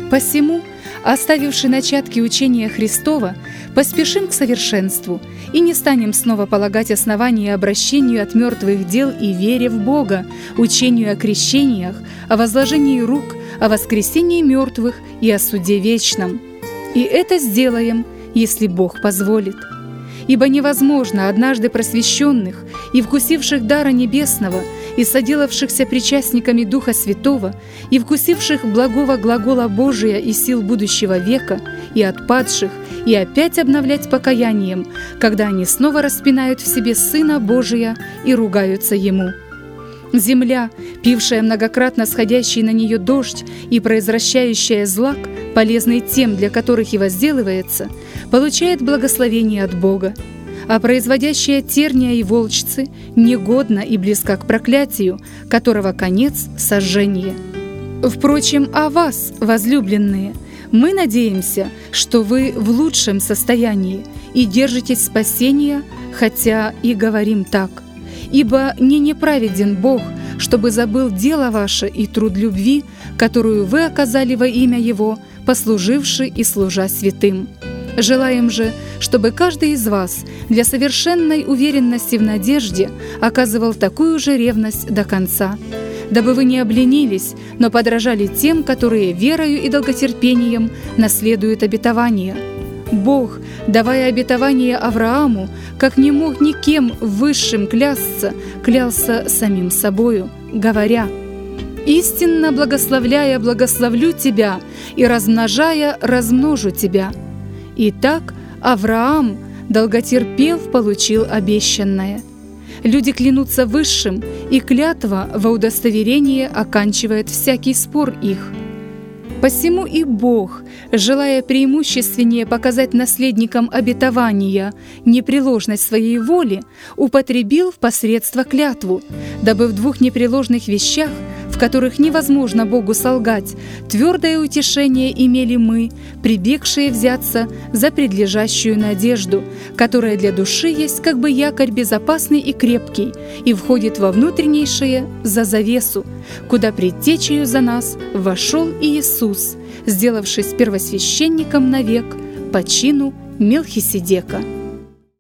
Посему, оставивши начатки учения Христова, поспешим к совершенству и не станем снова полагать основания обращению от мертвых дел и вере в Бога, учению о крещениях, о возложении рук, о воскресении мертвых и о суде вечном. И это сделаем, если Бог позволит. Ибо невозможно однажды просвещенных и вкусивших дара небесного, и соделавшихся причастниками Духа Святого, и вкусивших благого глагола Божия и сил будущего века, и отпадших, и опять обновлять покаянием, когда они снова распинают в себе Сына Божия и ругаются Ему. Земля, пившая многократно сходящий на нее дождь и произвращающая злак, полезный тем, для которых и возделывается, получает благословение от Бога, а производящая терния и волчцы негодна и близка к проклятию, которого конец — сожжение. Впрочем, о вас, возлюбленные, мы надеемся, что вы в лучшем состоянии и держитесь спасения, хотя и говорим так. Ибо не неправеден Бог, чтобы забыл дело ваше и труд любви, которую вы оказали во имя Его, послуживши и служа святым. Желаем же, чтобы каждый из вас для совершенной уверенности в надежде оказывал такую же ревность до конца, дабы вы не обленились, но подражали тем, которые верою и долготерпением наследуют обетование. Бог, давая обетование Аврааму, как не мог никем высшим клясться, клялся самим собою, говоря: «Истинно благословляя, благословлю тебя, и размножая, размножу тебя». Итак, Авраам, долготерпев, получил обещанное. Люди клянутся высшим, и клятва во удостоверение оканчивает всякий спор их. Посему и Бог, желая преимущественнее показать наследникам обетования непреложность своей воли, употребил впосредство клятву, дабы в двух непреложных вещах, в которых невозможно Богу солгать, твердое утешение имели мы, прибегшие взяться за предлежащую надежду, которая для души есть как бы якорь безопасный и крепкий, и входит во внутреннейшее за завесу, куда предтечею за нас вошел и Иисус, сделавшись первосвященником навек по чину Мелхиседека.